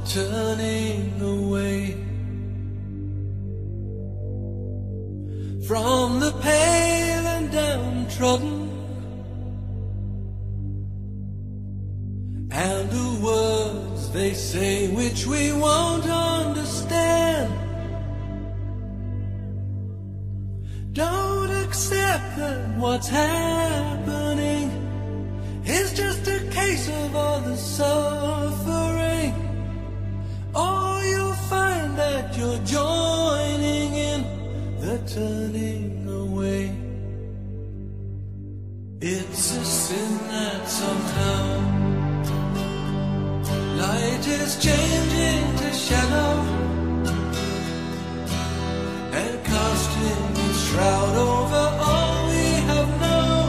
turning away from the pale and downtrodden, and the words they say which we won't understand. Don't accept that what's happening is just a case of all the suffering, or you'll find that you're joining in the turning away. It's a sin that somehow light is changing to shadow and casting its shroud over all we have known.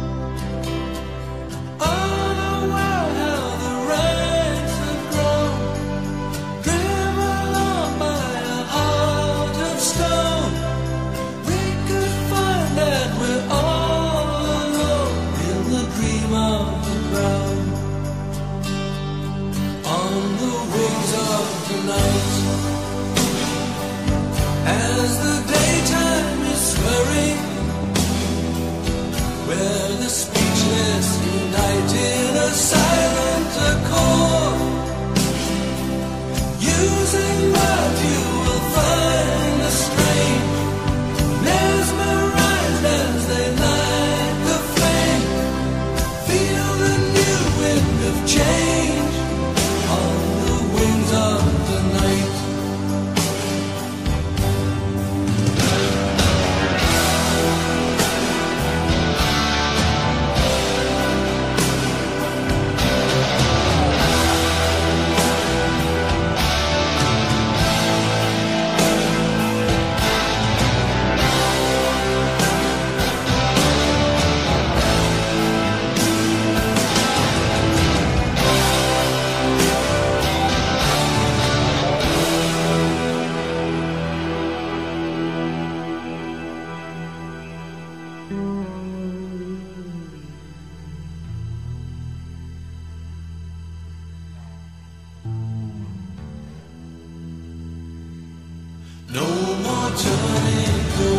Unaware how the ranks have grown, driven on by a heart of stone. We could find that we're all alone in the dream of the ground. On the wings of the night, as the daytime is swirling, where the speechless unite in a silent accord, using what you will find the strain, mesmerized as they light the flame. Feel the new wind of change on the wings of the night. No more turning away.